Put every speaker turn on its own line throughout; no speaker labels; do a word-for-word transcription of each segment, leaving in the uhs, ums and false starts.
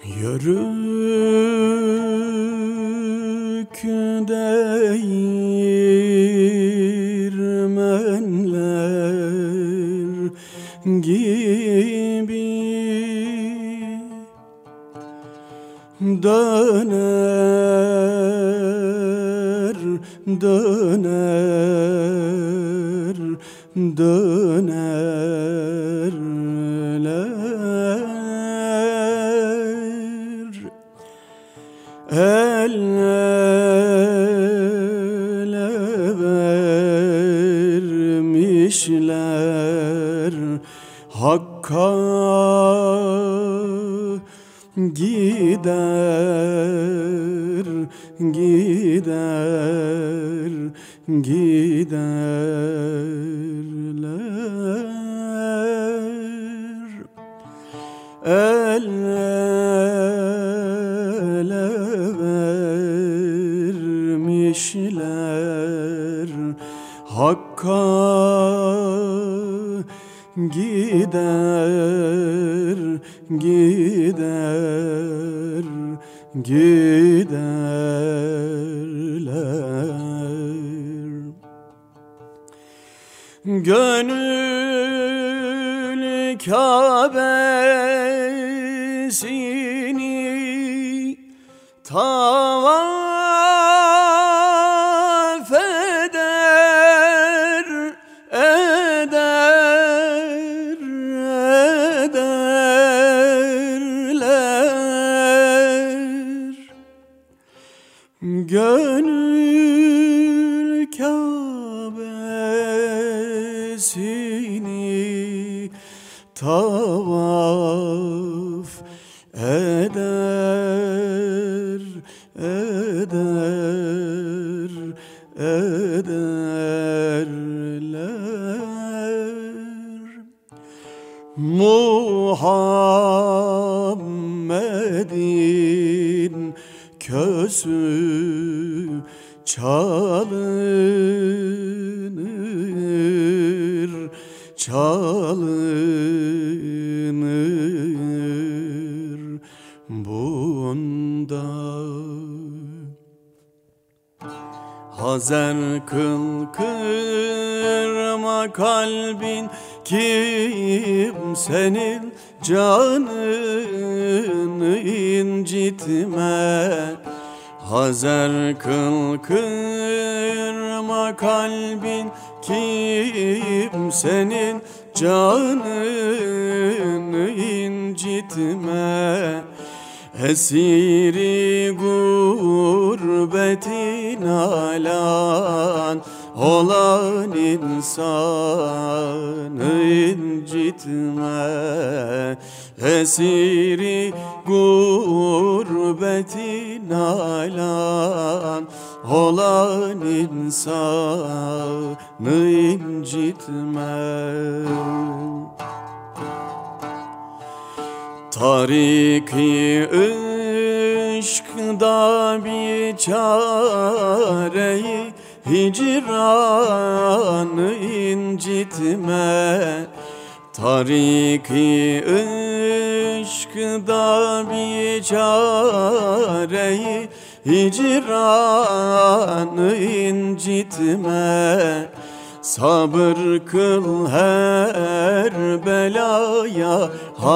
Yörük değirmenler gibi döner, döner, dönerler. El ele vermişler Hakk'a, gider, gider, giderler. El ele vermişler Hakk'a, gider, gider, giderler. Gönül Kâbesini tavaf eder, eder, ederler. Gönül Kâbesini tavaf eder, eder, ederler. Muhammed'in kösü çalınır, çalınır bunda. Hazer kıl kırma kalbin kimsenin canını incitme. Hazer kıl kırma kalbin kimsenin canını incitme. Esiri gurbetin alan olan insanı incitme. Esiri gurbetin alan olan insanı incitme. Tariki ışkda bir çareyi hicranı incitme. Tariki ışkda bir çareyi hicranı incitme. Sabır kıl her belaya,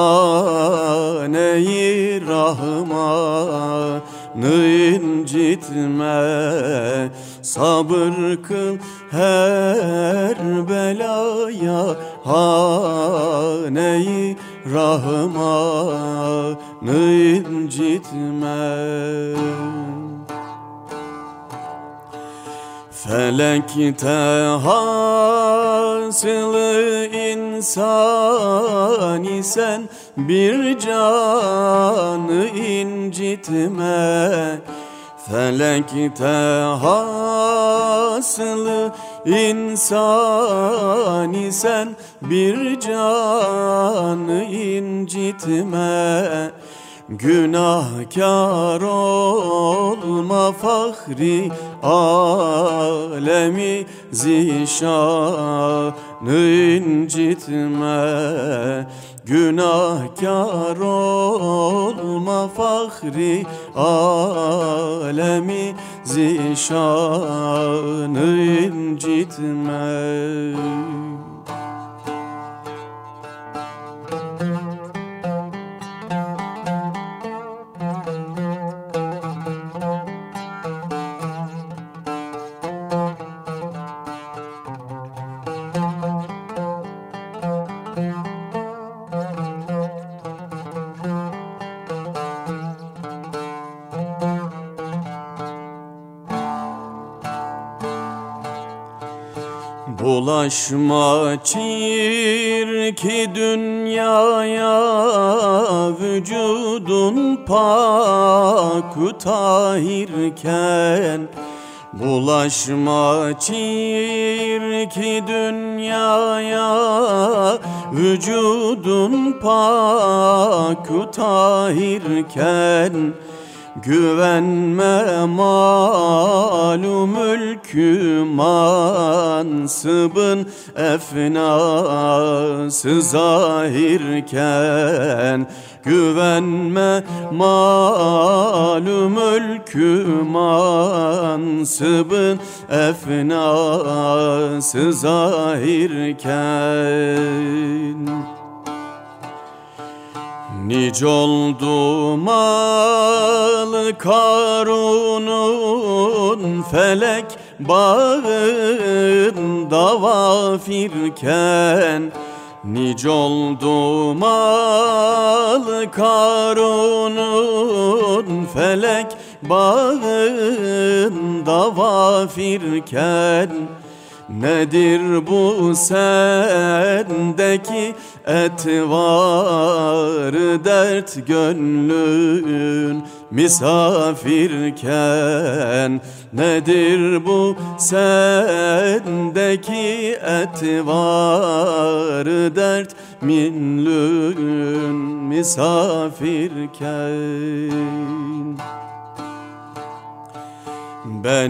hane-i Rahman'ı incitme. Sabır kıl her belaya, hane-i Rahman'ı incitme. Felekte hasılı insan isen bir canı incitme. Felekte hasılı insan isen bir canı incitme. Günahkar olma fahri alemi zişanı incitme. Günahkar olma fahri fahri alemi zişanı incitme. Bulaşma çirki dünyaya, vücudun pak-ı tahirken. Bulaşma çirki dünyaya, vücudun pak-ı tahirken. Güvenme malum mülkü mansıbın efnası zahirken. Güvenme malum mülkü mansıbın efnası zahirken. Nice oldu mal Karun'un felek bağında vafirken. Nice oldu mal Karun'un felek bağında vafirken. Nedir bu sendeki etvar dert gönlün misafirken? Nedir bu sendeki etvar dert minlün misafirken? Ben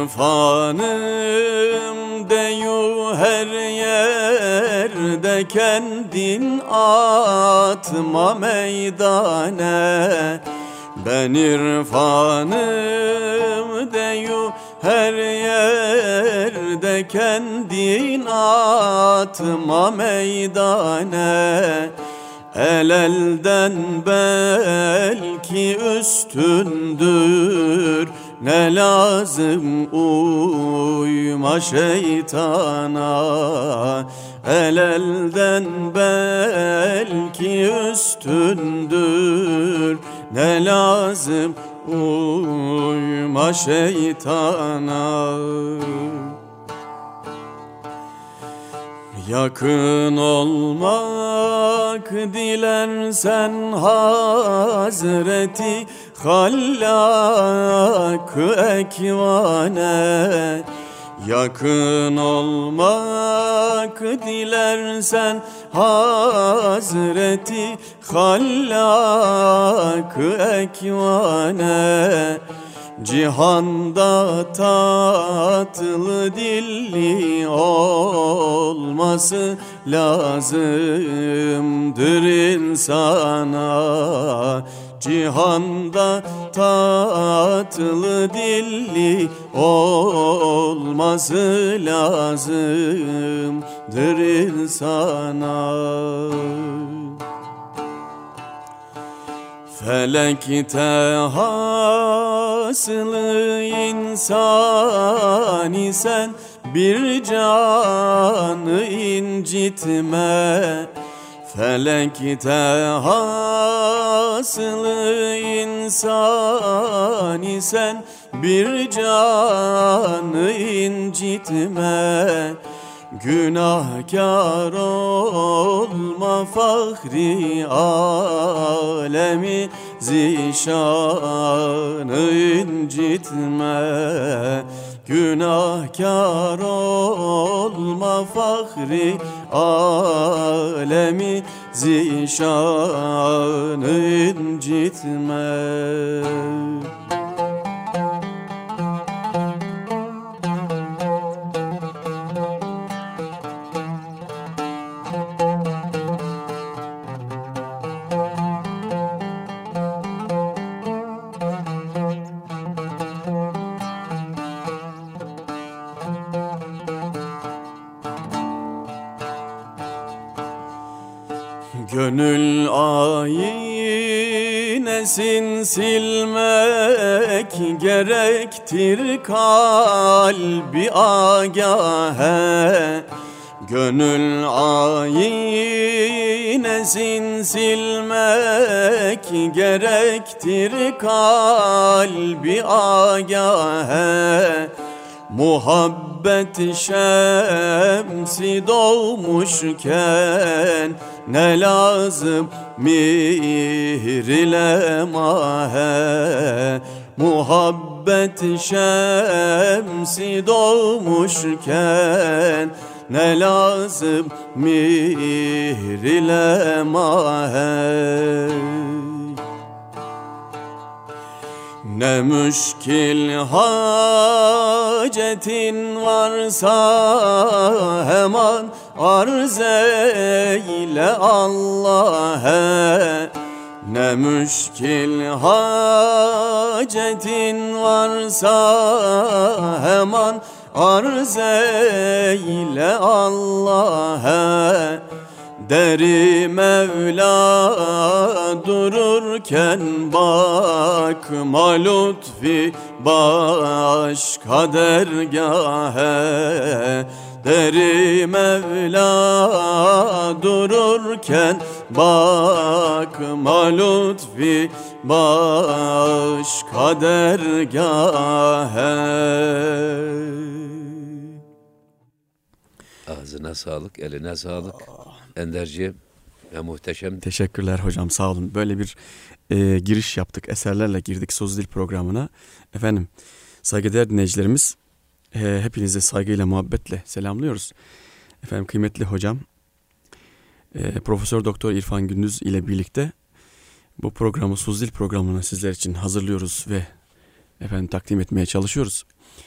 irfanım deyu her yerde, kendin atma meydane. Ben irfanım deyu her yerde, kendin atma meydane. El elden belki üstündür, ne lazım uyma şeytana. El elden belki üstündür, ne lazım uyma şeytana. Yakın olmak dilersen Hazreti Hallak-ı Ekvane. Yakın olmak dilersen Hazreti Hallak-ı Ekvane. Cihanda tatlı dilli olması lazımdır insana. Cihanda tatlı dilli olması lazımdır insana. Felekte hasılı insan isen bir canı incitme. Felekte hasılı insan isen bir canı incitme. Günahkar olma fahri alemi zişanı incitme. Günahkar olma fahri alemi zişanı incitme. Gönül aynesin silmek gerektir kalbi agâhe. Gönül aynesin silmek gerektir kalbi agâhe. Muhabbet şemsi doğmuşken ne lazım mihir ile mahe. Muhabbet şemsi doğmuşken ne lazım mihir ile mahe. Ne müşkil hacetin varsa hemen arz eyle Allah'a. Ne müşkil hacetin varsa hemen arz eyle Allah'a. Deri Mevla dururken bakma lütfi başka dergâhe. Deri Mevla dururken bakma lütfi başka dergâhe.
Ağzına sağlık, eline sağlık. Enderciğim ve muhteşem.
Teşekkürler hocam, sağ olun. Böyle bir e, giriş yaptık, eserlerle girdik Sözlü Dil programına. Efendim, saygıdeğer dinleyicilerimiz, e, hepinizi saygıyla, muhabbetle selamlıyoruz. Efendim, kıymetli hocam, e, Profesör Doktor İrfan Gündüz ile birlikte bu programı, Sözlü Dil programını sizler için hazırlıyoruz ve efendim takdim etmeye çalışıyoruz.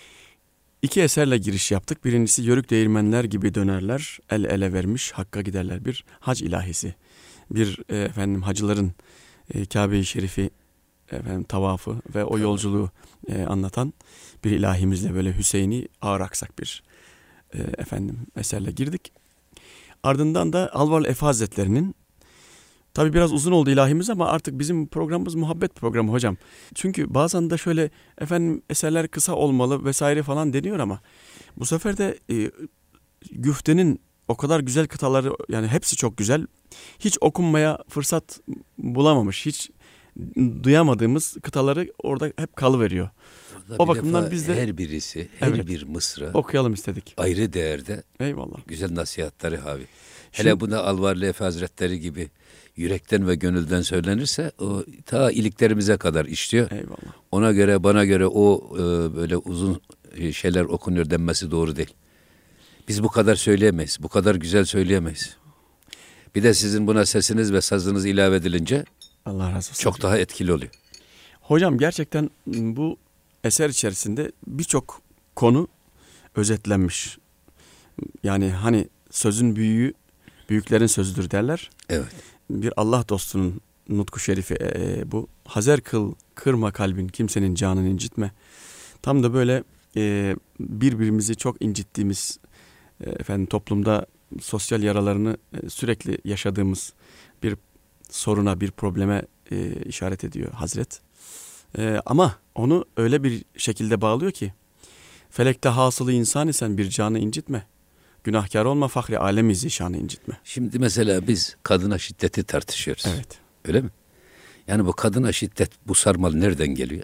İki eserle giriş yaptık. Birincisi Yörük değirmenler gibi dönerler, el ele vermiş Hakk'a giderler. Bir hac ilahisi. Bir e, efendim hacıların e, Kabe-i Şerif'i efendim tavafı ve o yolculuğu e, anlatan bir ilahimizle böyle Hüseyin'i ağır aksak bir e, efendim eserle girdik. Ardından da Alvarlı Efe Hazretleri'nin, tabii biraz uzun oldu ilahimiz ama artık bizim programımız muhabbet programı hocam. Çünkü bazen de şöyle efendim eserler kısa olmalı vesaire falan deniyor ama bu sefer de e, güftenin o kadar güzel kıtaları, yani hepsi çok güzel. Hiç okunmaya fırsat bulamamış, hiç duyamadığımız kıtaları orada hep kalıveriyor.
Vallahi
o bakımdan biz de
her birisi, her
evet,
bir mısra
okuyalım istedik.
Ayrı değerde.
Eyvallah.
Güzel nasihatleri havi.
Şimdi,
hele buna Alvarlı Efe Hazretleri gibi yürekten ve gönülden söylenirse o ta iliklerimize kadar işliyor.
Eyvallah.
Ona göre, bana göre o e, böyle uzun şeyler okunuyor denmesi doğru değil. Biz bu kadar söyleyemeyiz. Bu kadar güzel söyleyemeyiz. Bir de sizin buna sesiniz ve sazınız ilave edilince
Allah razı olsun.
Çok daha etkili oluyor.
Hocam gerçekten bu eser içerisinde birçok konu özetlenmiş. Yani hani sözün büyüğü büyüklerin sözüdür derler.
Evet.
Bir Allah dostunun nutku şerifi e, bu. Hazer kıl, kırma kalbin, kimsenin canını incitme. Tam da böyle e, birbirimizi çok incittiğimiz, e, efendim toplumda sosyal yaralarını e, sürekli yaşadığımız bir soruna, bir probleme e, işaret ediyor Hazret. E, ama onu öyle bir şekilde bağlıyor ki, felekte hasılı insan isen bir canı incitme. Günahkar olma, fahri alemi zişanı incitme.
Şimdi mesela biz kadına şiddeti tartışıyoruz.
Evet.
Öyle mi? Yani bu kadına şiddet, bu sarmal nereden geliyor?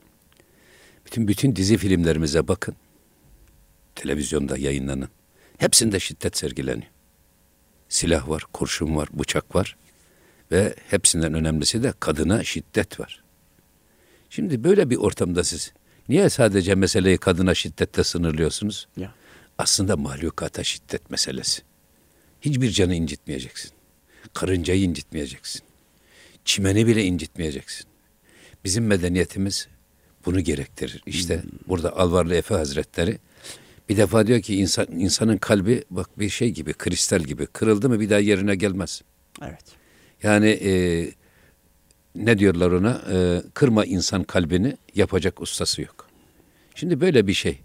Bütün bütün dizi filmlerimize bakın. Televizyonda yayınlanan. Hepsinde şiddet sergileniyor. Silah var, kurşun var, bıçak var. Ve hepsinden önemlisi de kadına şiddet var. Şimdi böyle bir ortamda siz niye sadece meseleyi kadına şiddetle sınırlıyorsunuz?
Ya.
Aslında mahlukata şiddet meselesi. Hiçbir canı incitmeyeceksin. Karıncayı incitmeyeceksin. Çimeni bile incitmeyeceksin. Bizim medeniyetimiz bunu gerektirir. İşte hmm. burada Alvarlı Efe Hazretleri bir defa diyor ki insan, insanın kalbi bak bir şey gibi, kristal gibi, kırıldı mı bir daha yerine gelmez.
Evet.
Yani e, ne diyorlar ona? E, kırma insan kalbini, yapacak ustası yok. Şimdi böyle bir şey.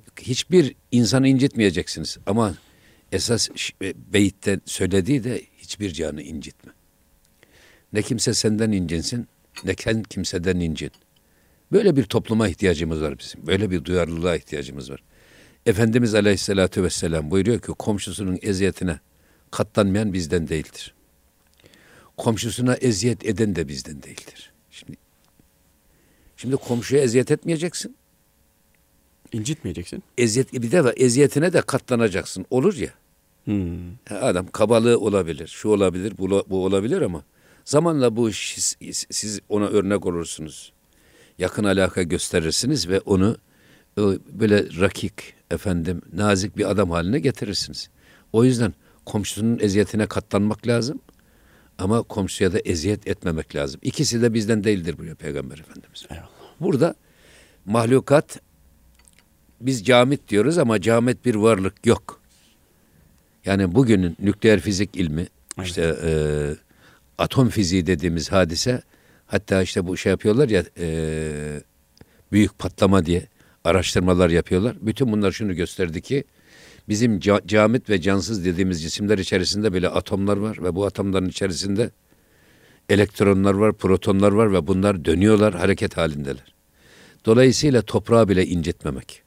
Hiçbir insanı incitmeyeceksiniz ama esas beytte söylediği de hiç hiçbir canı incitme. Ne kimse senden incinsin, ne sen kimseden incin. Böyle bir topluma ihtiyacımız var bizim. Böyle bir duyarlılığa ihtiyacımız var. Efendimiz Aleyhisselatü Vesselam buyuruyor ki komşusunun eziyetine katlanmayan bizden değildir. Komşusuna eziyet eden de bizden değildir. Şimdi, şimdi komşuya eziyet etmeyeceksin.
İncitmeyeceksin.
Eziyet, bir de eziyetine de katlanacaksın. Olur ya.
Hmm.
Adam kabalığı olabilir, şu olabilir, bu, bu olabilir ama zamanla bu iş, siz, siz ona örnek olursunuz. Yakın alaka gösterirsiniz ve onu böyle rakik, efendim, nazik bir adam haline getirirsiniz. O yüzden komşusunun eziyetine katlanmak lazım ama komşuya da eziyet etmemek lazım. İkisi de bizden değildir buyuruyor Peygamber Efendimiz.
Eyvallah.
Burada mahlukat, biz camit diyoruz ama camit bir varlık yok. Yani bugünün nükleer fizik ilmi, evet. işte e, atom fiziği dediğimiz hadise, hatta işte bu şey yapıyorlar ya, e, büyük patlama diye araştırmalar yapıyorlar. Bütün bunlar şunu gösterdi ki bizim ca- camit ve cansız dediğimiz cisimler içerisinde bile atomlar var ve bu atomların içerisinde elektronlar var, protonlar var ve bunlar dönüyorlar, hareket halindeler. Dolayısıyla toprağı bile incitmemek.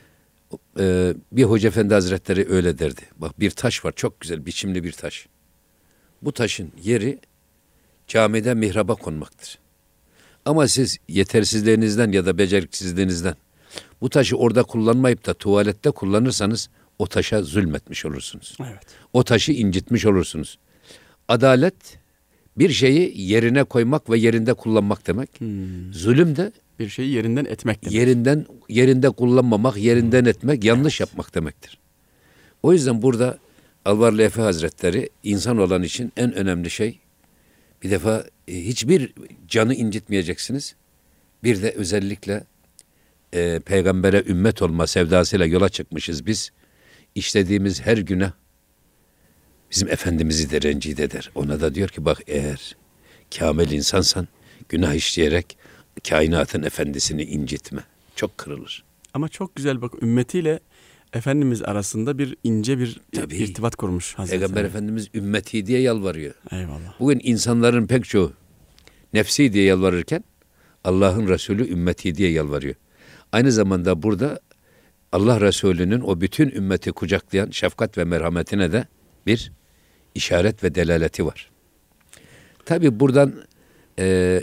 Ee, bir Hoca Efendi Hazretleri öyle derdi. Bak, bir taş var, çok güzel biçimli bir taş. Bu taşın yeri camide mihraba konmaktır. Ama siz yetersizliğinizden ya da beceriksizliğinizden bu taşı orada kullanmayıp da tuvalette kullanırsanız o taşa zulmetmiş olursunuz.
Evet.
O taşı incitmiş olursunuz. Adalet bir şeyi yerine koymak ve yerinde kullanmak demek. Hmm. Zulüm de
bir şeyi yerinden etmek demek.
Yerinden yerinde kullanmamak, yerinden hmm. etmek, yanlış evet. yapmak demektir. O yüzden burada Alvarlı Efe Hazretleri insan olan için en önemli şey, bir defa e, hiçbir canı incitmeyeceksiniz. Bir de özellikle e, peygambere ümmet olma sevdasıyla yola çıkmışız biz. İşlediğimiz her günah bizim Efendimiz'i de rencide eder. Ona da diyor ki bak, eğer kâmil insansan günah işleyerek kainatın efendisini incitme. Çok kırılır.
Ama çok güzel bak, ümmetiyle Efendimiz arasında bir ince bir
Tabii.
irtibat kurmuş Hazretleri.
Peygamber Efendimiz ümmeti diye yalvarıyor.
Eyvallah.
Bugün insanların pek çoğu nefsi diye yalvarırken Allah'ın Resulü ümmeti diye yalvarıyor. Aynı zamanda burada Allah Resulü'nün o bütün ümmeti kucaklayan şefkat ve merhametine de bir işaret ve delaleti var. Tabi buradan e,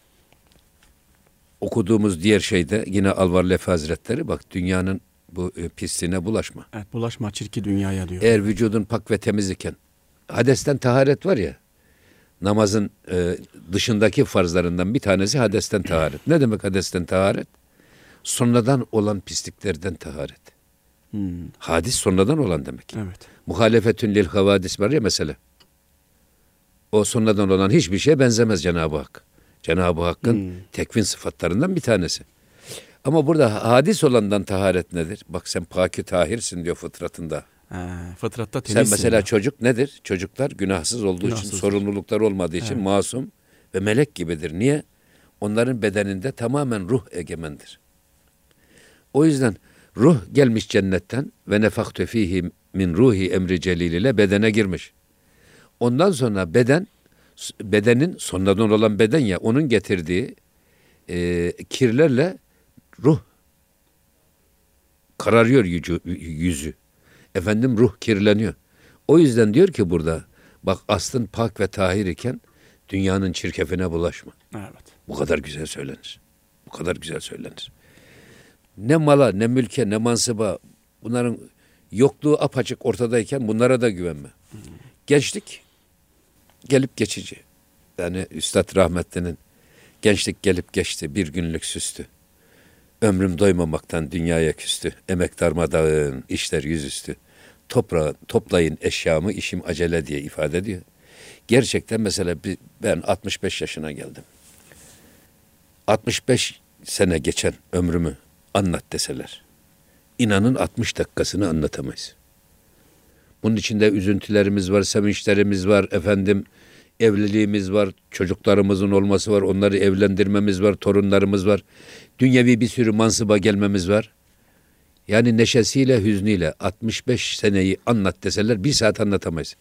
okuduğumuz diğer şeyde yine Alvarlı Efe Hazretleri, bak dünyanın bu e, pisliğine bulaşma.
Evet, bulaşma çirki dünyaya diyor.
Eğer vücudun pak ve temiz iken, hadesten taharet var ya, namazın e, dışındaki farzlarından bir tanesi hadesten taharet. Ne demek hadesten taharet? Sonradan olan pisliklerden taharet. Hmm. Hadis sonradan olan demek.
Evet.
Muhalefetün lil havadis var ya mesela. O sonradan olan hiçbir şeye benzemez Cenab-ı Hak. Cenab-ı Hakk'ın hmm. tekvin sıfatlarından bir tanesi. Ama burada hadis olandan taharet nedir? Bak sen paki tahirsin diyor fıtratında.
Ha, fıtratta temizsin.
Sen mesela
ya.
Çocuk nedir? Çocuklar günahsız olduğu günahsız için, sorumlulukları olmadığı için evet. masum ve melek gibidir. Niye? Onların bedeninde tamamen ruh egemendir. O yüzden ruh gelmiş cennetten ve nefaktu fihi min ruhi emri celil ile bedene girmiş. Ondan sonra beden, bedenin sonradan olan beden ya, onun getirdiği e, kirlerle ruh kararıyor yüzü, yüzü. Efendim ruh kirleniyor. O yüzden diyor ki burada, bak aslın pak ve tahir iken dünyanın çirkefine bulaşma.
Evet.
Bu kadar güzel söylenir. Bu kadar güzel söylenir. Ne mala, ne mülke, ne mansıba, bunların yokluğu apaçık ortadayken bunlara da güvenme. Hmm. Gençlik gelip geçici. Yani Üstad Rahmetli'nin gençlik gelip geçti, bir günlük süstü. Ömrüm doymamaktan dünyaya küstü. Emek darmadağın, işler yüzüstü. Toprağı, toplayın eşyamı, işim acele diye ifade ediyor. Gerçekten mesela ben altmış beş yaşına geldim. altmış beş sene geçen ömrümü anlat deseler, İnanın altmış dakikasını anlatamayız. Bunun içinde üzüntülerimiz var, sevinçlerimiz var, efendim evliliğimiz var, çocuklarımızın olması var, onları evlendirmemiz var, torunlarımız var. Dünyevi bir sürü mansıba gelmemiz var. Yani neşesiyle, hüznüyle altmış beş seneyi anlat deseler bir saat anlatamayız.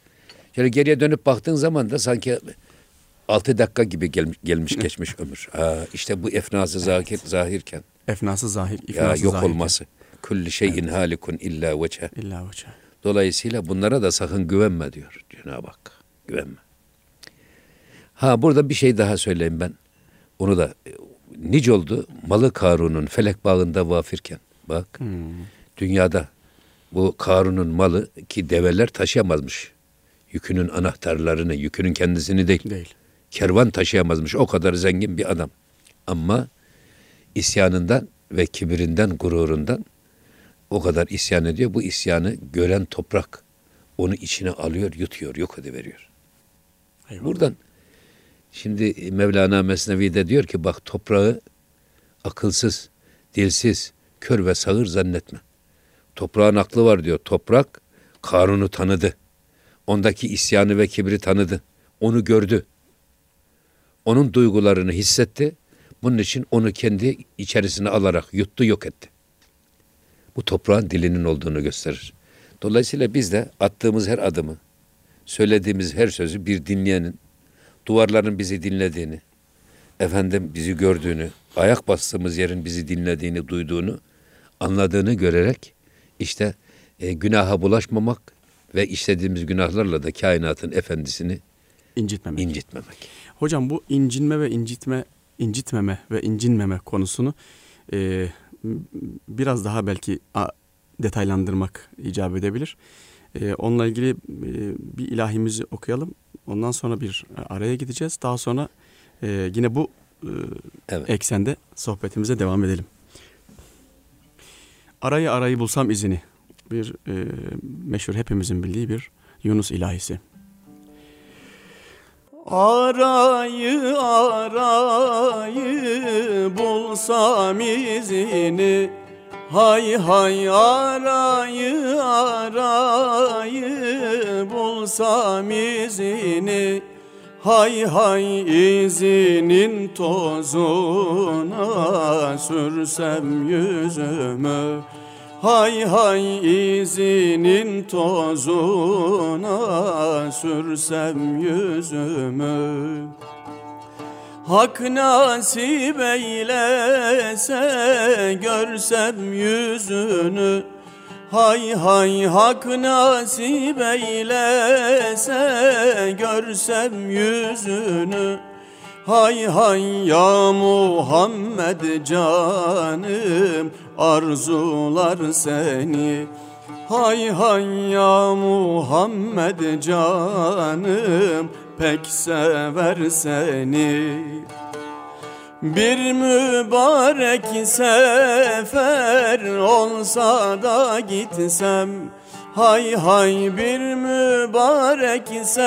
Şöyle geriye dönüp baktığın zaman da sanki altı dakika gibi gelmiş, gelmiş geçmiş ömür. Aa, işte bu efnası zahir, zahirken.
Efnası zahir,
Ya
ifnası
yok
zahirken.
olması. Kulli şeyin
Evet.
halikun illa veçhe.
İlla veçhe.
Dolayısıyla bunlara da sakın güvenme diyor Cenab-ı Hak. Güvenme. Ha burada bir şey daha söyleyeyim ben. Onu da nice oldu. Malı Karun'un felek bağında vafirken. Bak
Hmm.
dünyada bu Karun'un malı ki develer taşıyamazmış. Yükünün anahtarlarını, yükünün kendisini değil.
Değil.
Kervan taşıyamazmış. O kadar zengin bir adam. Ama isyanından ve kibirinden, gururundan o kadar isyan ediyor. Bu isyanı gören toprak onu içine alıyor, yutuyor, yok ediveriyor.
Eyvallah.
Buradan şimdi Mevlana Mesnevi'de diyor ki bak toprağı akılsız, dilsiz, kör ve sağır zannetme. Toprağın aklı var diyor. Toprak Karun'u tanıdı. Ondaki isyanı ve kibri tanıdı. Onu gördü. Onun duygularını hissetti. Bunun için onu kendi içerisine alarak yuttu, yok etti. Bu toprağın dilinin olduğunu gösterir. Dolayısıyla biz de attığımız her adımı, söylediğimiz her sözü bir dinleyenin, duvarların bizi dinlediğini, efendim bizi gördüğünü, ayak bastığımız yerin bizi dinlediğini, duyduğunu, anladığını görerek işte e, günaha bulaşmamak ve işlediğimiz günahlarla da kainatın efendisini
İncitmemek.
incitmemek.
Hocam bu incinme ve incitme, incitmeme ve incinmeme konusunu e, biraz daha belki a, detaylandırmak icap edebilir. E, onunla ilgili e, bir ilahimizi okuyalım. Ondan sonra bir araya gideceğiz. Daha sonra e, yine bu e,
Evet.
eksende sohbetimize devam edelim. Arayı arayı bulsam izini. Bir e, meşhur hepimizin bildiği bir Yunus ilahisi. Arayı arayı bulsam izini, hay hay arayı arayı bulsam izini, hay hay izinin tozuna sürsem yüzümü, hay hay izinin tozuna sürsem yüzümü. Hak nasip eylese görsem yüzünü, hay hay hak nasip eylese görsem yüzünü, hay hay ya Muhammed canım arzular seni, hay hay ya Muhammed canım pek sever seni. Bir mübarek sefer olsa da gitsem, hay hay bir mübarek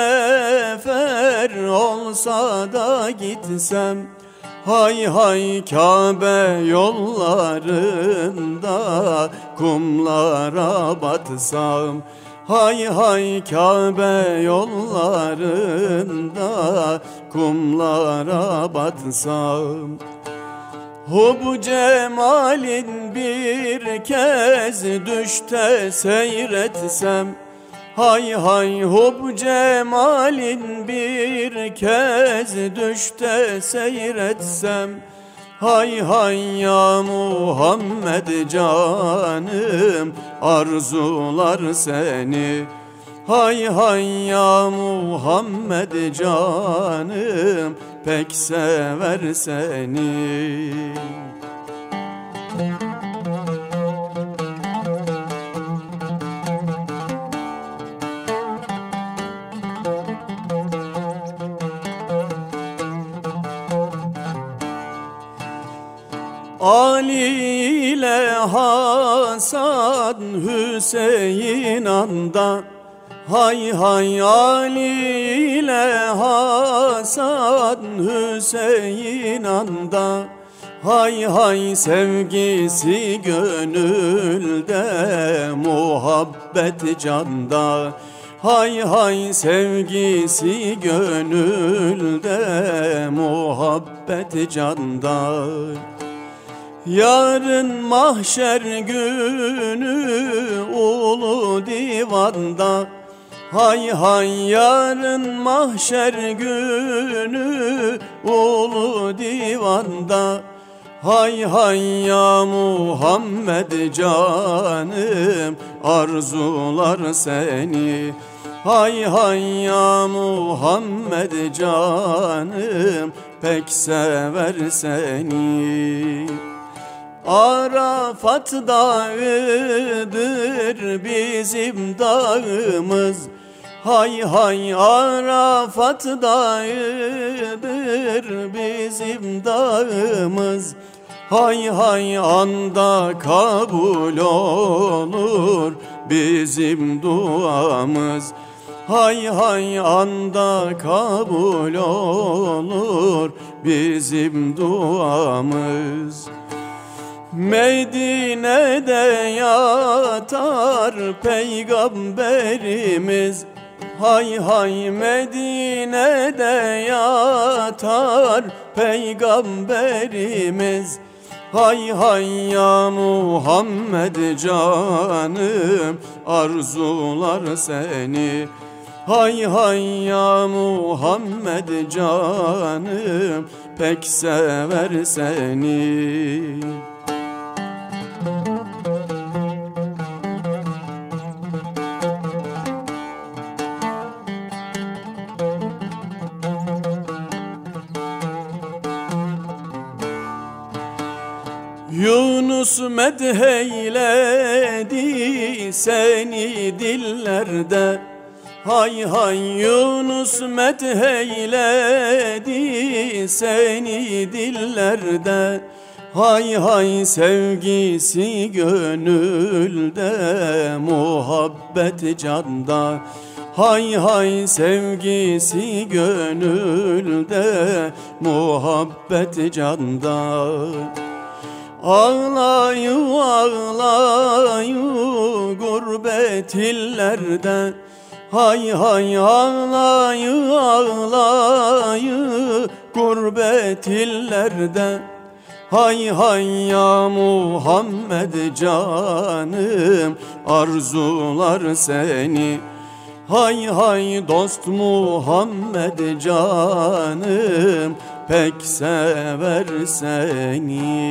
sefer olsa da gitsem, hay hay Kabe yollarında kumlara batsam, hay hay Kabe yollarında kumlara batsam. Hub cemalin bir kez düşte seyretsem, hay hay hub cemalin bir kez düşte seyretsem, hay hay ya Muhammed canım arzular seni, hay hay ya Muhammed canım pek sever seni. Ali ile Hasan Hüseyin anda, hay hay Ali ile Hasan Hüseyin anda, hay hay sevgisi gönülde muhabbet canda, hay hay sevgisi gönülde muhabbet canda. Yarın mahşer günü ulu divanda, Hay hay yarın mahşer günü ulu divanda. Hay hay ya Muhammed canım arzular seni. Hay hay ya Muhammed canım pek sever seni. Arafat dağıdır bizim dağımız. Hay hay Arafat dağıdır bizim dağımız. Hay hay anda kabul olur bizim duamız. Hay hay anda kabul olur bizim duamız. Medine'de yatar peygamberimiz. Hay hay Medine'de yatar peygamberimiz. Hay hay ya Muhammed canım arzular seni. Hay hay ya Muhammed canım pek sever seni. Yunus medheyledi seni dillerde. Hay hay Yunus medheyledi seni dillerde. Hay hay sevgisi gönülde, muhabbet canda. Hay hay sevgisi gönülde, muhabbet canda. Ağlayı ağlayı gurbet illerde. Hay hay ağlayı ağlayı gurbet illerde. Hay hay ya Muhammed canım arzular seni. Hay hay dost Muhammed canım pek sever seni.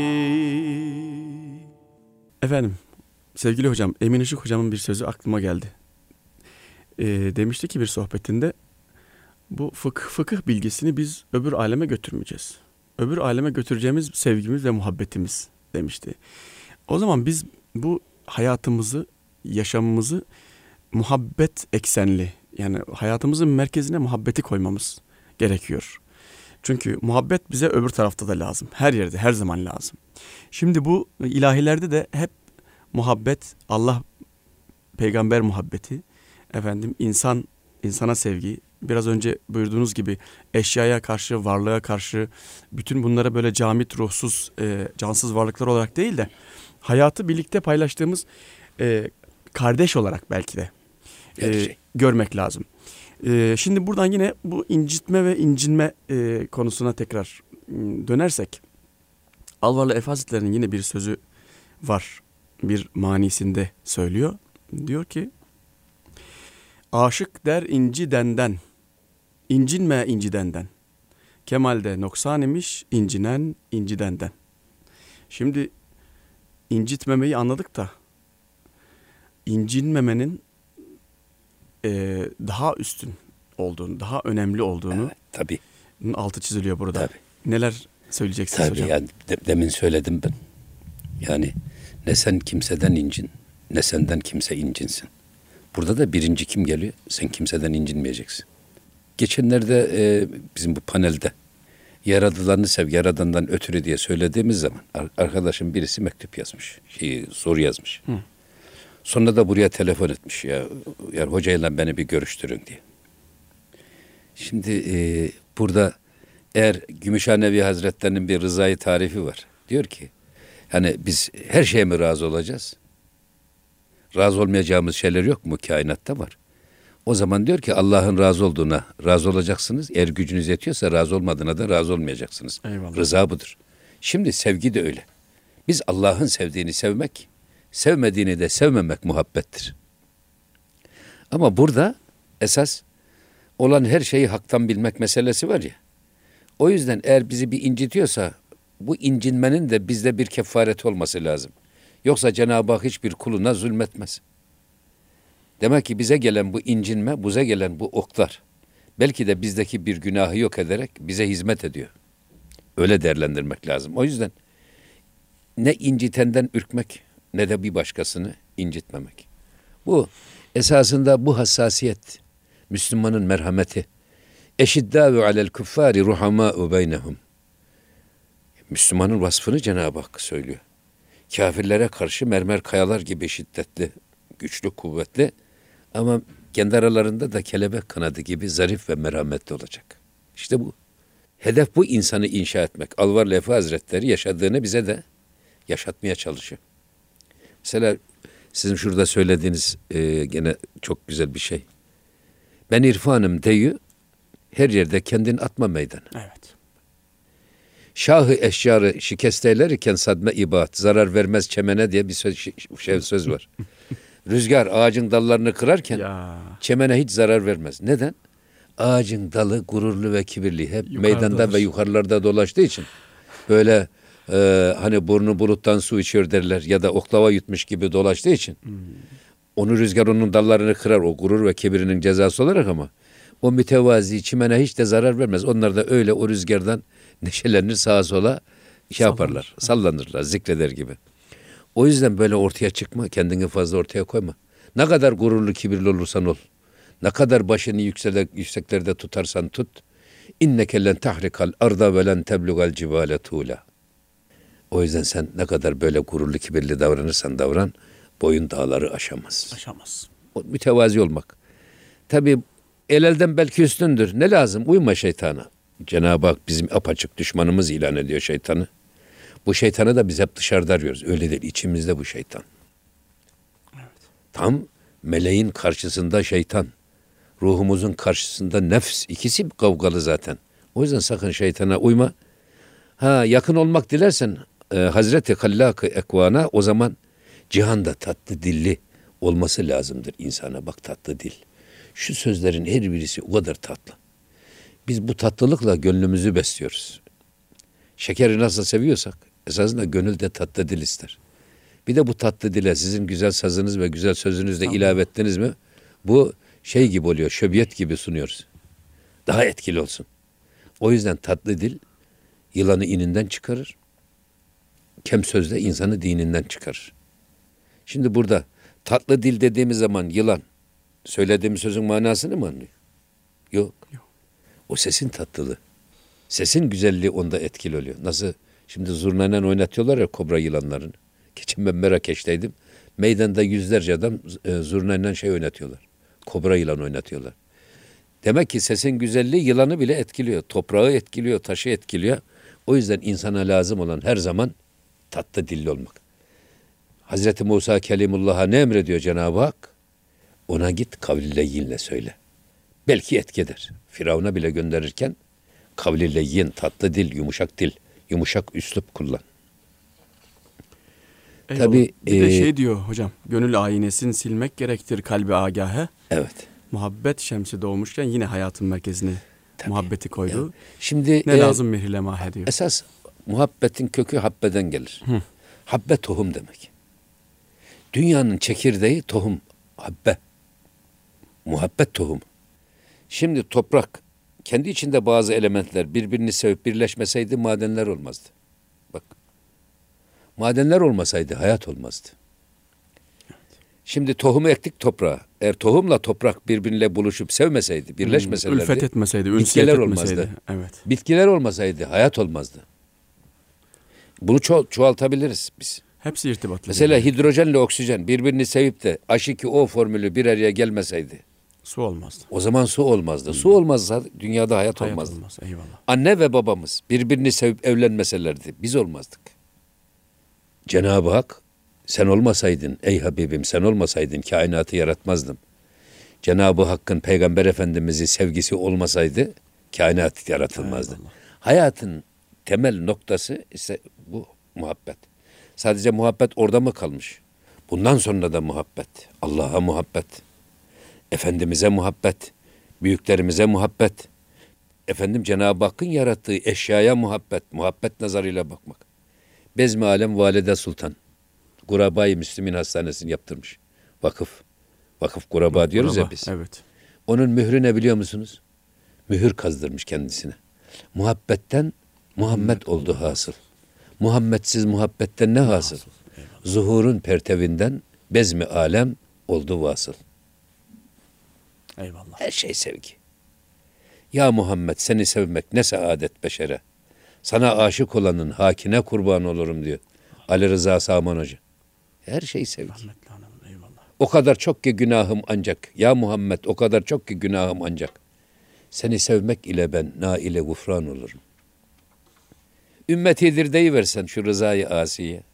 Efendim, sevgili hocam Emin Işık hocamın bir sözü aklıma geldi. E, demişti ki bir sohbetinde, bu fıkıh, fıkıh bilgisini biz öbür aleme götürmeyeceğiz. Öbür aleme götüreceğimiz sevgimiz ve muhabbetimiz demişti. O zaman biz bu hayatımızı, yaşamımızı muhabbet eksenli, yani hayatımızın merkezine muhabbeti koymamız gerekiyor. Çünkü muhabbet bize öbür tarafta da lazım. Her yerde, her zaman lazım. Şimdi bu ilahilerde de hep muhabbet, Allah, peygamber muhabbeti, efendim insan, insana sevgi, biraz önce buyurduğunuz gibi eşyaya karşı, varlığa karşı, bütün bunlara böyle camit, ruhsuz, e, cansız varlıklar olarak değil de hayatı birlikte paylaştığımız e, kardeş olarak belki de e, görmek lazım. E, şimdi buradan yine bu incitme ve incinme e, konusuna tekrar e, dönersek, Alvarlı Efe Hazretleri'nin yine bir sözü var, bir manisinde söylüyor. Diyor ki, aşık der incidenden, incinme incidenden. Kemalde noksan imiş, incinen incidenden. Şimdi incitmemeyi anladık da, incinmemenin e, daha üstün olduğunu, daha önemli olduğunu,
evet, tabii,
altı çiziliyor burada.
Tabii.
Neler söyleyeceksiniz
tabii,
hocam?
Yani de, demin söyledim ben. Yani ne sen kimseden incin, ne senden kimse incinsin. Burada da birinci kim geliyor? Sen kimseden incinmeyeceksin. Geçenlerde e, bizim bu panelde yaradılanı sev, yaradandan ötürü diye söylediğimiz zaman arkadaşım birisi mektup yazmış, şey, soru yazmış. Hı. Sonra da buraya telefon etmiş, ya, ya hocayla beni bir görüştürün diye. Şimdi e, burada eğer Gümüşhanevi Hazretleri'nin bir rızayı tarifi var. Diyor ki, hani biz her şeye mi razı olacağız? Razı olmayacağımız şeyler yok mu? Kainatta var. O zaman diyor ki Allah'ın razı olduğuna razı olacaksınız. Eğer gücünüz yetiyorsa razı olmadığına da razı olmayacaksınız. Eyvallah. Rıza budur. Şimdi sevgi de öyle. Biz Allah'ın sevdiğini sevmek, sevmediğini de sevmemek muhabbettir. Ama burada esas olan her şeyi haktan bilmek meselesi var ya. O yüzden eğer bizi bir incitiyorsa bu incinmenin de bizde bir kefareti olması lazım. Yoksa Cenab-ı Hak hiçbir kuluna zulmetmez. Demek ki bize gelen bu incinme, bize gelen bu oklar belki de bizdeki bir günahı yok ederek bize hizmet ediyor. Öyle değerlendirmek lazım. O yüzden ne incitenden ürkmek ne de bir başkasını incitmemek. Bu esasında bu hassasiyet, Müslümanın merhameti. Eşiddâvü alel kuffâri ruhamâ'u beynehum. Müslümanın vasfını Cenab-ı Hak söylüyor. Kafirlere karşı mermer kayalar gibi şiddetli, güçlü, kuvvetli ama kendi aralarında da kelebek kanadı gibi zarif ve merhametli olacak. İşte bu. Hedef bu, insanı inşa etmek. Alvar Lefi Hazretleri yaşadığını bize de yaşatmaya çalışıyor. Mesela sizin şurada söylediğiniz e, gene çok güzel bir şey. Ben irfanım deyü her yerde kendin atma meydanı.
Evet.
Şahı eşyarı şikest eylerken sadme ibat, zarar vermez çemene diye bir söz, şey, söz var. Rüzgar ağacın dallarını kırarken ya. Çemene hiç zarar vermez. Neden? Ağacın dalı gururlu ve kibirli. Hep yukarıdadır. Meydanda ve yukarılarda dolaştığı için böyle e, hani burnu buluttan su içiyor derler ya da oklava yutmuş gibi dolaştığı için hmm. onu rüzgar onun dallarını kırar o gurur ve kibirinin cezası olarak ama o mütevazi çimene hiç de zarar vermez. Onlar da öyle o rüzgardan neşelenir sağa sola şey yaparlar, sallanırlar, zikreder gibi. O yüzden böyle ortaya çıkma, kendini fazla ortaya koyma. Ne kadar gururlu, kibirli olursan ol, ne kadar başını yüksele, yükseklerde tutarsan tut, inneke len tahrikal arda ve len teblugal cibale tuğla. O yüzden sen ne kadar böyle gururlu, kibirli davranırsan davran, boyun dağları aşamaz.
Aşamaz.
O, mütevazi olmak. Tabii el elden belki üstündür. Ne lazım? Uyma şeytana. Cenab-ı Hak bizim apaçık düşmanımız ilan ediyor şeytanı. Bu şeytanı da biz hep dışarıda arıyoruz. Öyle değil. İçimizde bu şeytan. Evet. Tam meleğin karşısında şeytan. Ruhumuzun karşısında nefs. İkisi kavgalı zaten. O yüzden sakın şeytana uyma. Ha yakın olmak dilersen e, Hazreti Hallak-ı Ekvan'a o zaman cihanda tatlı dilli olması lazımdır insana. Bak tatlı dil. Şu sözlerin her birisi o kadar tatlı. Biz bu tatlılıkla gönlümüzü besliyoruz. Şekeri nasıl seviyorsak esasında gönül de tatlı dil ister. Bir de bu tatlı dile sizin güzel sazınız ve güzel sözünüzle tamam. ilave ettiniz mi bu şey gibi oluyor, şöbiyet gibi sunuyoruz. Daha etkili olsun. O yüzden tatlı dil yılanı ininden çıkarır. Kem sözle insanı dininden çıkarır. Şimdi burada tatlı dil dediğimiz zaman yılan söylediğim sözün manasını mı anlıyor? Yok. Yok. O sesin tatlılığı. Sesin güzelliği onda etkili oluyor. Nasıl? Şimdi zurnayla oynatıyorlar ya kobra yılanlarını. Geçen ben Merakeş'teydim. Meydanda yüzlerce adam e, zurnayla şey oynatıyorlar. Kobra yılan oynatıyorlar. Demek ki sesin güzelliği yılanı bile etkiliyor. Toprağı etkiliyor, taşı etkiliyor. O yüzden insana lazım olan her zaman tatlı dilli olmak. Hazreti Musa Kelimullah'a ne emrediyor Cenab-ı Hak? Ona git kavli leyyinle söyle. Belki etki eder. Firavun'a bile gönderirken kavli leyyin, tatlı dil, yumuşak dil, yumuşak üslup kullan.
Eyvallah. Tabii, bir e, de şey diyor hocam, gönül aynesini silmek gerektir kalbi agahı.
Evet.
Muhabbet şemsi doğmuşken yine hayatın merkezine tabii, muhabbeti koydu. Yani,
şimdi
ne e, lazım mehrile mahe diyor.
Esas muhabbetin kökü habbeden gelir. Hı. Habbe tohum demek. Dünyanın çekirdeği tohum, habbe. Muhabbet tohum. Şimdi toprak kendi içinde bazı elementler birbirini sevip birleşmeseydi madenler olmazdı. Bak. Madenler olmasaydı hayat olmazdı. Evet. Şimdi tohumu ektik toprağa. Eğer tohumla toprak birbiriyle buluşup sevmeseydi, birleşmeselerdi.
Hmm, ülfet etmeseydi,
bitkiler
etmeseydi.
olmazdı.
Evet.
Bitkiler olmasaydı hayat olmazdı. Bunu ço- çoğaltabiliriz biz.
Hepsi irtibatlı.
Mesela yani. Hidrojenle oksijen birbirini sevip de H iki O formülü bir araya gelmeseydi.
Su olmazdı.
O zaman su olmazdı. Hmm. Su olmazsa dünyada hayat, hayat olmazdı.
Olmaz, eyvallah.
Anne ve babamız birbirini sevip evlenmeselerdi biz olmazdık. Cenab-ı Hak sen olmasaydın ey Habibim sen olmasaydın kainatı yaratmazdım. Cenab-ı Hakk'ın Peygamber Efendimiz'i sevgisi olmasaydı kainat yaratılmazdı. Eyvallah. Hayatın temel noktası ise bu muhabbet. Sadece muhabbet orada mı kalmış? Bundan sonra da muhabbet. Allah'a muhabbet. Efendimiz'e muhabbet. Büyüklerimize muhabbet. Efendim Cenab-ı Hakk'ın yarattığı eşyaya muhabbet. Muhabbet nazarıyla bakmak. Bezmi Alem Valide Sultan. Guraba-i Müslümin Hastanesi'ni yaptırmış. Vakıf. Vakıf Guraba diyoruz
Guraba,
ya biz.
evet.
Onun mührü ne biliyor musunuz? Mühür kazdırmış kendisine. Muhabbetten Muhammed oldu hasıl. Muhammedsiz muhabbetten ne hasıl? Zuhurun pertevinden bezmi alem oldu vasıl.
Eyvallah.
Her şey sevgi. Ya Muhammed seni sevmek ne saadet beşere. Sana aşık olanın hakine kurban olurum diyor. Ali Rıza Saman Hoca. Her şey sevgi.
Rahmetli hanım, eyvallah.
O kadar çok ki günahım ancak. Ya Muhammed o kadar çok ki günahım ancak. Seni sevmek ile ben naile gufran olurum. Ümmetidir deyiversen şu rızayı asiye.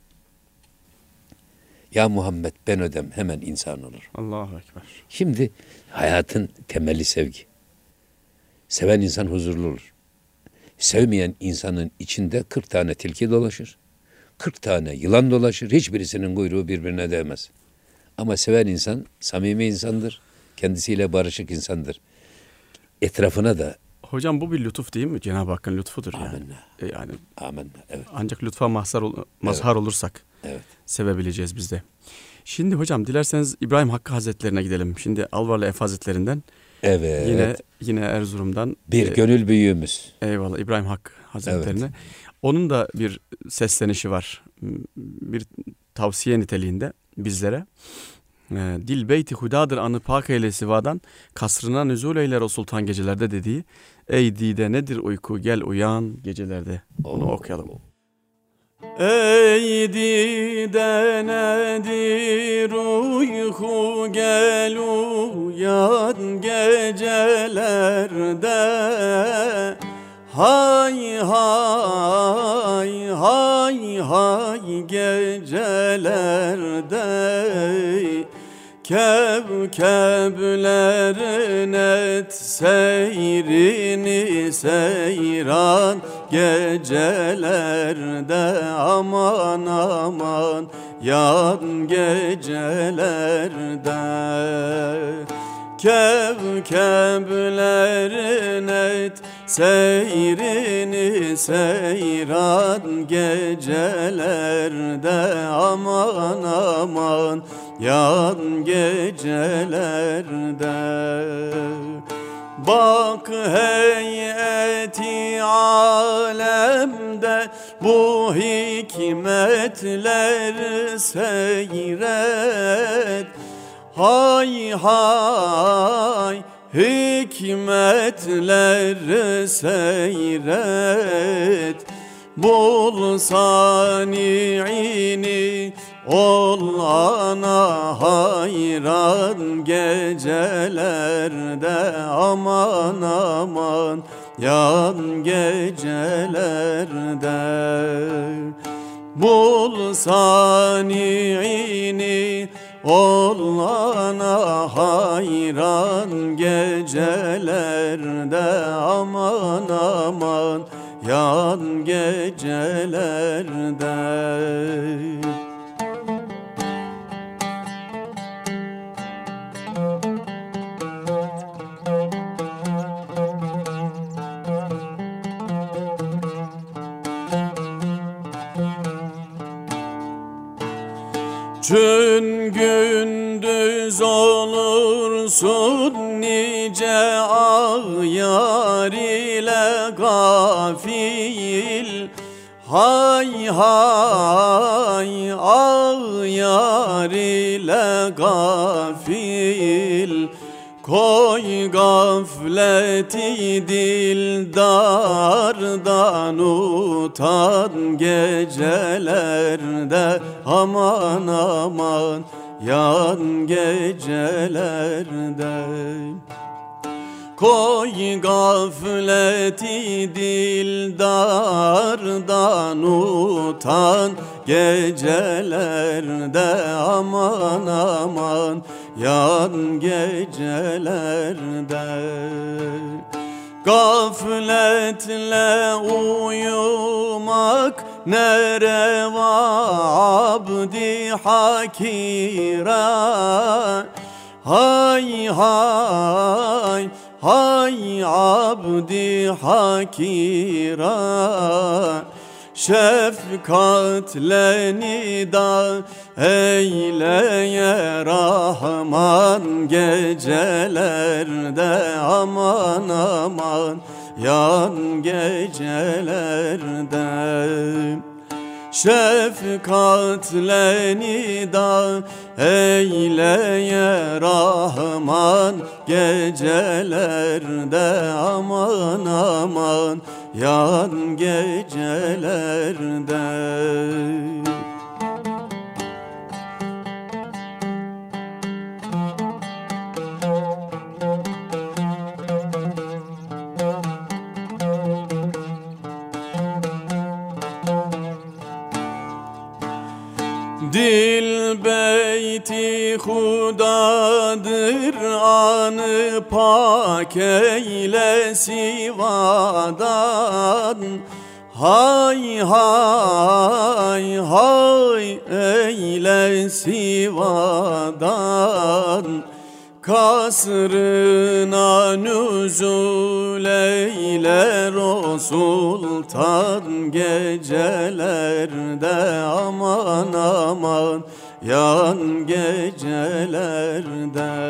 Ya Muhammed ben ödem hemen insan olur.
Allahu Ekber.
Şimdi hayatın temeli sevgi. Seven insan huzurlu olur. Sevmeyen insanın içinde kırk tane tilki dolaşır. kırk tane yılan dolaşır. Hiçbirisinin kuyruğu birbirine değmez. Ama seven insan samimi insandır. Kendisiyle barışık insandır. Etrafına da
Hocam bu bir lütuf değil mi? Cenab-ı Hakk'ın lütfudur yani.
amenna.
E, yani
Amenna. Evet.
ancak lütfa mazhar, ol- mazhar olursak
Evet.
sevebileceğiz biz de. Şimdi hocam dilerseniz İbrahim Hakkı Hazretlerine gidelim. Şimdi Alvarlı Efe Hazretlerinden
Evet.
yine yine Erzurum'dan
bir
e,
gönül büyüğümüz.
eyvallah İbrahim Hakkı Hazretlerine.
Evet.
Onun da bir seslenişi var. Bir tavsiye niteliğinde bizlere. E, Dil beyti hudadır anı pak eyle sivadan, kasrına nüzul eyler o sultan gecelerde dediği. Ey dide nedir uyku gel uyan gecelerde. Onu
Oo.
okuyalım. Ey dide nedir uyku gel uyan gecelerde. Hay hay hay hay gecelerde. Kevkeblerin et seyrini seyran gecelerde. Aman aman yan gecelerde. Kevkeblerin et seyrini seyran gecelerde. Aman aman yan gecelerde. Bak heyeti alemde bu hikmetler seyret. Hay hay hikmetler seyret. Bul sani'ini ol ana hayran gecelerde. Aman aman yan gecelerde. Bul sani'ini ol ana hayran gecelerde. Aman aman yan gecelerde. Çün gündüz olursun nice ağyar ile gafil. Hay hay ağyar ile gafil. Koy gafleti dildardan utan gecelerde. Aman aman yan gecelerde. Koy gafleti dildardan utan gecelerde. Aman aman yan gecelerde. Gafletle uyumak ne reva abdi hakira. Hay hay hay abdi hakira, şefkatle nida eyleye Rahman gecelerde, aman aman yan gecelerde. Şefkatle nida eyleye Rahman gecelerde, aman aman yan gecelerde. Dil beyti hudadır, anı pak eyle sivadan. Hay hay hay eyle sivadan, kasrına nüzul eyler o sultan gecelerde, aman aman yan gecelerde.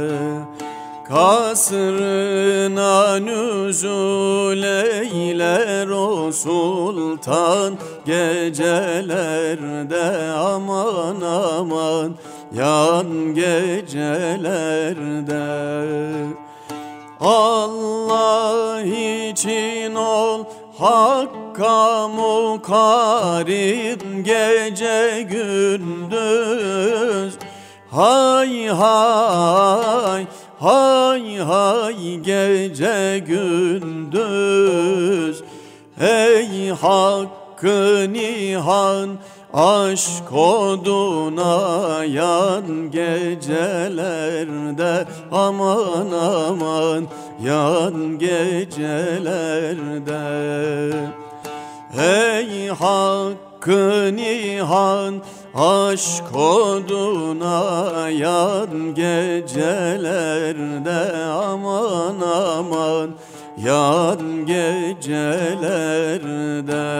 Kasrına nüzul eyler o sultan gecelerde, aman aman yan gecelerde. Allah için ol Hakka mukarin gece gündüz. Hay hay hay hay gece gündüz. Ey hakkı nihan aşk oduna yan gecelerde, aman aman yan gecelerde. Ey hakkı nihan aşk oduna yan gecelerde, aman aman yan gecelerde.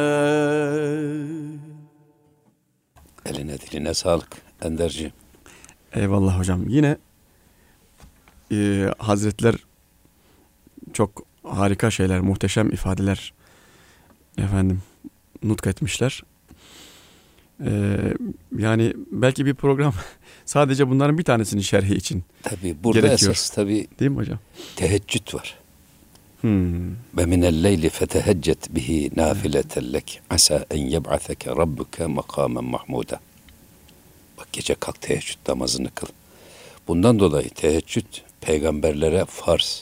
Eline diline sağlık Enderciğim.
Eyvallah hocam. Yine e, Hazretler çok harika şeyler, muhteşem ifadeler efendim nutk etmişler. E, yani belki bir program sadece bunların bir tanesinin şerhi için
tabii burada
gerekiyor.
Esas tabii
değil mi hocam?
Teheccüd var.
Hmm.
Ve minel leyli feteheccet bihi nafileten lek asa en yeb'aseke rabbuke makamen mahmuda. Bak gece kalk teheccüd namazını kıl. Bundan dolayı teheccüd peygamberlere farz.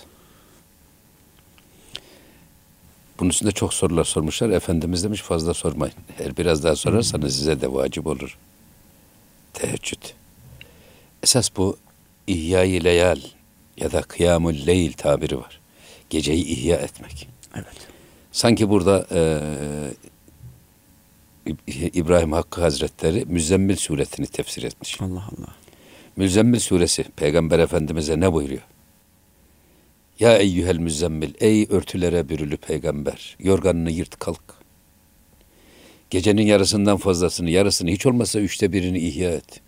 Bunun üstünde çok sorular sormuşlar. Efendimiz demiş fazla sormayın. Eğer biraz daha sorarsanız size de vacip olur. Teheccüd. Esas bu İhya-i Leyal ya da Kıyamul Leyl tabiri var. Geceyi ihya etmek.
Evet.
Sanki burada e, İbrahim Hakkı Hazretleri Müzzemmil suresini tefsir etmiş.
Allah Allah.
Müzzemmil suresi Peygamber Efendimiz'e ne buyuruyor? Ya eyyühel müzzemmil, ey örtülere bürülü peygamber, yorganını yırt kalk. Gecenin yarısından fazlasını, yarısını hiç olmazsa üçte birini ihya et.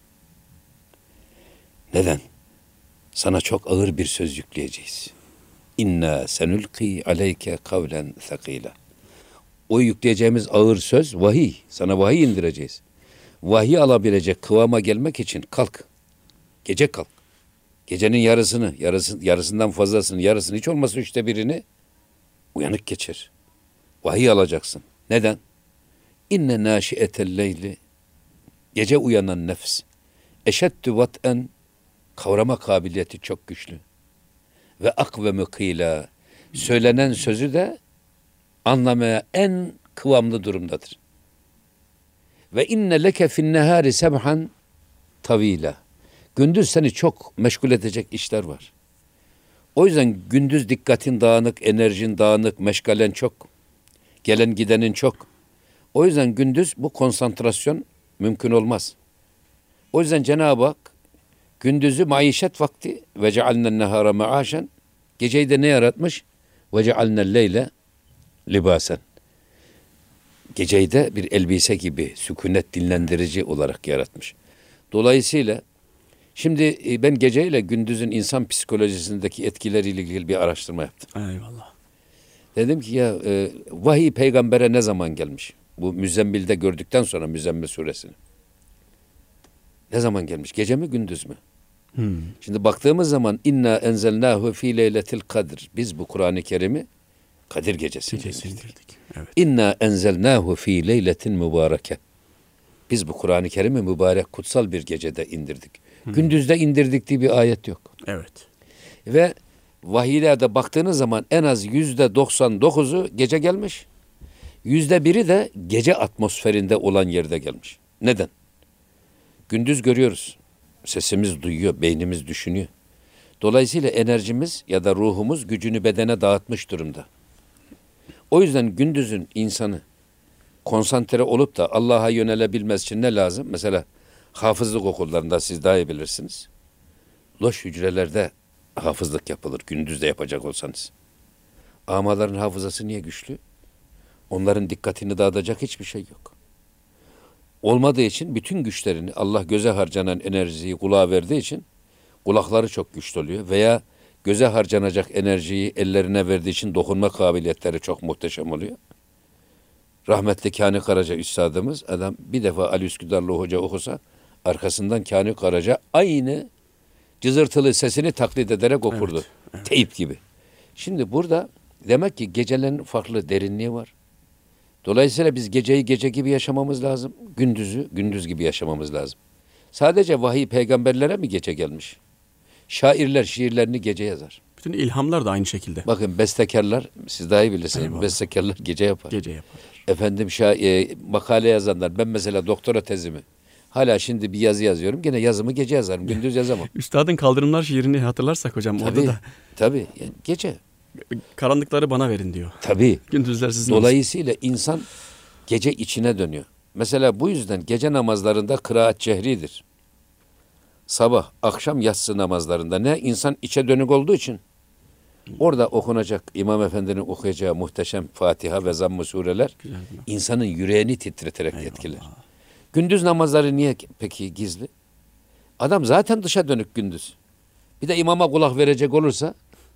Neden? Sana çok ağır bir söz yükleyeceğiz. İnna senülki aleyke kavlen sakila. O yükleyeceğimiz ağır söz vahiy. Sana vahiy indireceğiz. Vahiy alabilecek kıvama gelmek için kalk. Gece kalk. Gecenin yarısını, yarısı, yarısından fazlasını, yarısını hiç olmazsa üçte birini uyanık geçir. Vahiy alacaksın. Neden? İnne nâşiyetel leyli. Gece uyanan nefs. Eşeddü vat'en. Kavrama kabiliyeti çok güçlü. Ve akvemü kıyla. Söylenen sözü de anlamaya en kıvamlı durumdadır. Ve inne leke finnehâri sebhan tavîla. Gündüz seni çok meşgul edecek işler var. O yüzden gündüz dikkatin dağınık, enerjin dağınık, meşgalen çok. Gelen gidenin çok. O yüzden gündüz bu konsantrasyon mümkün olmaz. O yüzden Cenab-ı Hak gündüzü maişet vakti ve cealnen nehara meaşen Geceyi de ne yaratmış? Ve cealnel leyle libasen. Geceyi de bir elbise gibi sükunet dinlendirici olarak yaratmış. Dolayısıyla şimdi ben geceyle gündüzün insan psikolojisindeki etkileriyle ilgili bir araştırma yaptım.
Eyvallah.
Dedim ki ya e, vahiy peygambere ne zaman gelmiş? Bu Müzzemmil'de gördükten sonra Müzzemmil suresini. Ne zaman gelmiş? Gece mi gündüz mü?
Hmm.
Şimdi baktığımız zaman inna enzelnahu fi leyletil kadr. Biz bu Kur'an-ı Kerim'i Kadir gecesinde
Gecesi
indirdik.
indirdik. Evet.
İnna enzelnahu fi leyletin mübareke. Biz bu Kur'an-ı Kerim'i mübarek kutsal bir gecede indirdik. Hmm. Gündüzde indirdik diye bir ayet yok.
Evet.
Ve vahiylerde baktığınız zaman en az yüzde doksan dokuzu gece gelmiş. Yüzde biri de gece atmosferinde olan yerde gelmiş. Neden? Gündüz görüyoruz. Sesimiz duyuyor, beynimiz düşünüyor. Dolayısıyla enerjimiz ya da ruhumuz gücünü bedene dağıtmış durumda. O yüzden gündüzün insanı konsantre olup da Allah'a yönelebilmesi için ne lazım? Mesela hafızlık okullarında siz daha iyi bilirsiniz. Loş hücrelerde hafızlık yapılır gündüzde yapacak olsanız. Amaların hafızası niye güçlü? Onların dikkatini dağıtacak hiçbir şey yok. Olmadığı için bütün güçlerini Allah göze harcanan enerjiyi kulağa verdiği için kulakları çok güçlü oluyor veya göze harcanacak enerjiyi ellerine verdiği için dokunma kabiliyetleri çok muhteşem oluyor. Rahmetli Kani Karaca üstadımız adam bir defa Ali Üsküdarlı Hoca okusa arkasından Kani Karaca aynı cızırtılı sesini taklit ederek okurdu.
Evet, evet.
Teyip gibi. Şimdi burada demek ki gecelerin farklı derinliği var. Dolayısıyla biz geceyi gece gibi yaşamamız lazım. Gündüzü gündüz gibi yaşamamız lazım. Sadece vahiy peygamberlere mi gece gelmiş? Şairler şiirlerini gece yazar.
Bütün ilhamlar da aynı şekilde.
Bakın bestekarlar, siz daha iyi bilirsiniz.
Eyvallah.
Bestekarlar gece yapar.
Gece yapar.
Efendim şa- e, makale yazanlar, ben mesela doktora tezimi, hala şimdi bir yazı yazıyorum. Gene yazımı gece yazarım, gündüz yazamam.
Üstadın Kaldırımlar şiirini hatırlarsak hocam
Tabii,
orada da
tabii. Yani gece.
karanlıkları bana verin diyor.
Tabii.
Gündüzler sizin olsun.
Dolayısıyla insan gece içine dönüyor. Mesela bu yüzden gece namazlarında kıraat cehridir. Sabah, akşam, yatsı namazlarında ne? İnsan içe dönük olduğu için orada okunacak İmam Efendi'nin okuyacağı muhteşem Fatiha ve Zamm-ı sureler
Güzel.
insanın yüreğini titreterek
Eyvallah.
etkiler. Gündüz namazları niye peki gizli? Adam zaten dışa dönük gündüz. Bir de imama kulak verecek olursa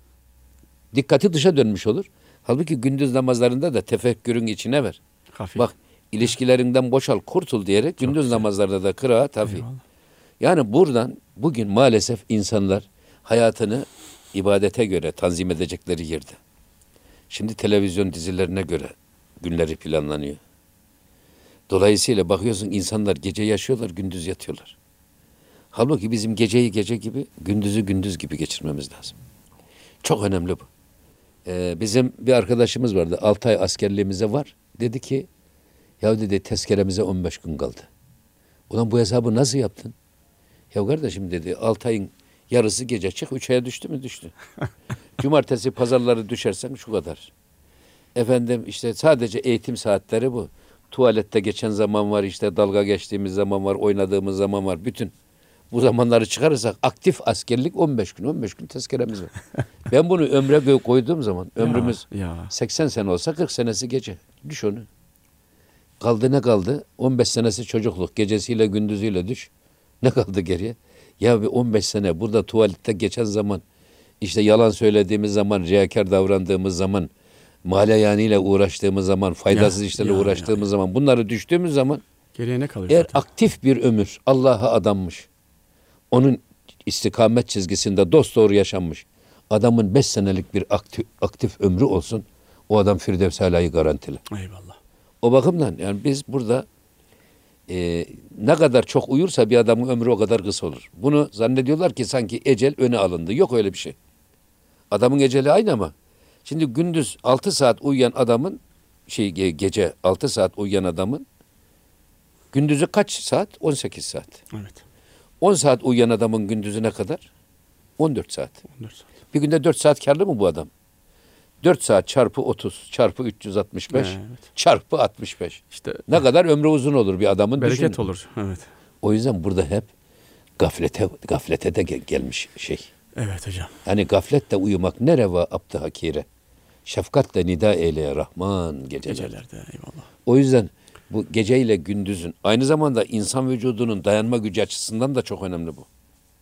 dikkati dışa dönmüş olur. Halbuki gündüz namazlarında da tefekkürün içine ver.
Hafif.
Bak ilişkilerinden boşal, kurtul diyerek
Çok
gündüz
güzel.
namazlarda da kıraat hafif.
Eyvallah.
Yani buradan bugün maalesef insanlar hayatını ibadete göre tanzim edecekleri yerde. Şimdi televizyon dizilerine göre günleri planlanıyor. Dolayısıyla bakıyorsun insanlar gece yaşıyorlar, gündüz yatıyorlar. Halbuki bizim geceyi gece gibi, gündüzü gündüz gibi geçirmemiz lazım. Çok önemli bu. Ee, bizim bir arkadaşımız vardı, altı ay askerliğimize var. Dedi ki, ya dedi tezkeremize on beş gün kaldı. Ulan bu hesabı nasıl yaptın? Ya kardeşim dedi, altı ayın yarısı gece çık, üç aya düştü mü düştü. Cumartesi, pazarları düşersen şu kadar. Efendim işte sadece eğitim saatleri bu. Tuvalette geçen zaman var, işte dalga geçtiğimiz zaman var, oynadığımız zaman var. Bütün bu zamanları çıkarırsak aktif askerlik on beş gün, on beş gün tezkeremiz var. Ben bunu ömre koyduğum zaman ömrümüz
Ya, ya.
seksen sene olsa kırk senesi gece. Düş onu. Kaldı ne kaldı? on beş senesi çocukluk. Gecesiyle gündüzüyle düş. Ne kaldı geriye? Ya bir on beş sene burada tuvalette geçen zaman, işte yalan söylediğimiz zaman, riyakar davrandığımız zaman, maleyaniyle uğraştığımız zaman, faydasız
Ya,
işlerle
ya,
uğraştığımız
ya, ya.
zaman, bunları düştüğümüz zaman
Geriye ne kalıyor
eğer
zaten?
aktif bir ömür Allah'a adanmış, onun istikamet çizgisinde dosdoğru yaşanmış adamın beş senelik bir aktif, aktif ömrü olsun, o adam Firdevs Ala'yı garantili.
Eyvallah.
O bakımdan yani biz burada e, ne kadar çok uyursa bir adamın ömrü o kadar kısa olur. Bunu zannediyorlar ki sanki ecel öne alındı. Yok öyle bir şey. Adamın eceli aynı ama şimdi gündüz altı saat uyuyan adamın şey gece altı saat uyuyan adamın gündüzü kaç saat? on sekiz saat.
Evet.
on saat uyuyan adamın gündüzü ne kadar? on dört saat.
on dört saat.
Bir günde dört saat karlı mı bu adam? dört saat çarpı otuz çarpı üç yüz altmış beş
Evet.
çarpı altmış beş.
İşte
Ne kadar ömrü uzun olur bir adamın,
bereket
düşünün.
olur. Evet.
O yüzden burada hep gaflete gaflete de gel- gelmiş şey.
Evet hocam.
Yani gafletle uyumak ne reva abd-ı hakire. Şefkatle nida eyleye Rahman geceler.
Gecelerde eyvallah.
O yüzden bu geceyle gündüzün aynı zamanda insan vücudunun dayanma gücü açısından da çok önemli bu.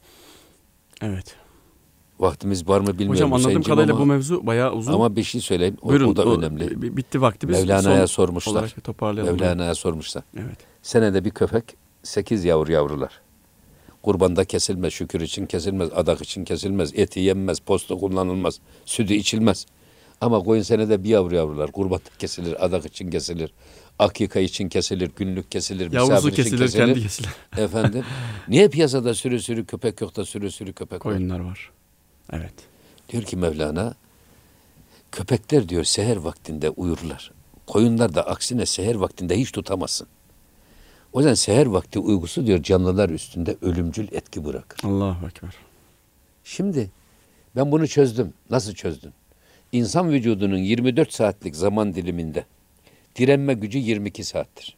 Evet.
Vaktimiz var mı bilmiyorum.
Hocam anladığım
Hüseyin'cim
kadarıyla
ama,
bu mevzu bayağı uzun.
ama bir şey söyleyeyim. O,
Buyurun,
o da
o,
önemli.
b- Bitti vaktimiz.
Mevlana'ya
Son
sormuşlar.
olarak toparlayalım.
Mevlana'ya sormuşlar.
Evet.
Senede bir köpek sekiz yavru yavrular. Kurbanda kesilmez, şükür için kesilmez, adak için kesilmez, eti yenmez, posta kullanılmaz, sütü içilmez. Ama koyun senede bir yavru yavrular. Kurbanda kesilir, adak için kesilir, akika için kesilir, günlük kesilir,
Yavrusu
misafir için
kesilir,
kesilir.
kendi kesilir.
Efendim, niye piyasada sürü sürü köpek yok da sürü sürü köpek var?
Koyunlar var. Evet.
Diyor ki Mevlana, köpekler diyor seher vaktinde uyurlar. Koyunlar da aksine seher vaktinde hiç tutamazsın. O yüzden seher vakti uykusu diyor canlılar üstünde ölümcül etki bırakır.
Allahu Ekber.
Şimdi ben bunu çözdüm. Nasıl çözdün? İnsan vücudunun yirmi dört saatlik zaman diliminde direnme gücü yirmi iki saattir.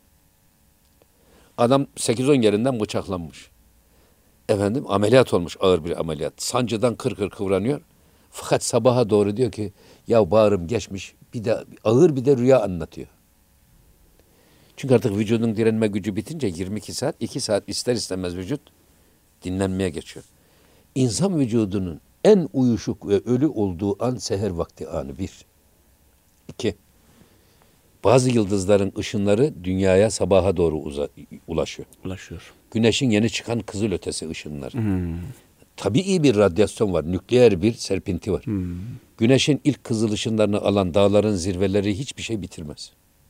Adam sekiz on yerinden bıçaklanmış. Efendim ameliyat olmuş, ağır bir ameliyat. Sancıdan kır kır kıvranıyor. Fakat sabaha doğru diyor ki ya bağrım geçmiş, bir de ağır bir de rüya anlatıyor. Çünkü artık vücudun direnme gücü bitince yirmi iki saat, iki saat ister istemez vücut dinlenmeye geçiyor. İnsan vücudunun en uyuşuk ve ölü olduğu an seher vakti anı bir. İki, bazı yıldızların ışınları dünyaya sabaha doğru uza, ulaşıyor.
Ulaşıyor.
Güneşin yeni çıkan kızılötesi ışınları.
Hmm.
Tabii bir radyasyon var, nükleer bir serpinti var.
Hmm.
Güneşin ilk kızıl ışınlarını alan dağların zirveleri hiçbir şey bitirmez.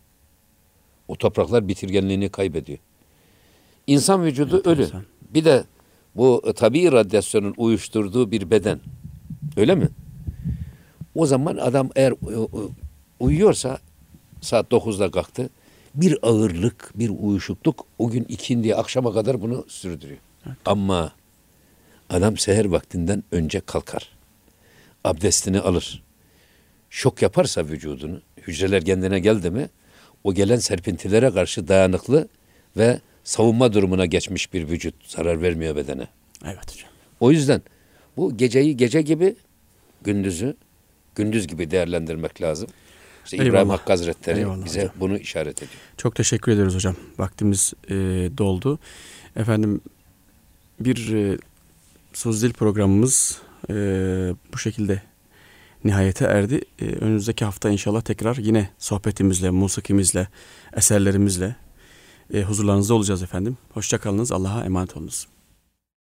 O topraklar bitirgenliğini kaybediyor. İnsan vücudu
Enteresan.
ölü. Bir de bu tabii radyasyonun uyuşturduğu bir beden. Öyle mi? O zaman adam eğer uyuyorsa saat dokuzda kalktı. Bir ağırlık, bir uyuşukluk o gün ikindiye akşama kadar bunu sürdürüyor. Evet. Ama adam seher vaktinden önce kalkar. Abdestini alır. Şok yaparsa vücudunu, hücreler kendine geldi mi o gelen serpintilere karşı dayanıklı ve savunma durumuna geçmiş bir vücut. Zarar vermiyor bedene.
Evet hocam.
O yüzden bu geceyi gece gibi, gündüzü gündüz gibi değerlendirmek lazım. İşte İbrahim
Eyvallah.
Hakkı Hazretleri
Eyvallah
bize
hocam.
bunu işaret ediyor.
Çok teşekkür ediyoruz hocam. Vaktimiz e, doldu. Efendim bir e, Söz Dil programımız e, bu şekilde nihayete erdi. E, önümüzdeki hafta inşallah tekrar yine sohbetimizle, musikimizle, eserlerimizle e, huzurlarınızda olacağız efendim. Hoşça kalınız. Allah'a emanet olunuz.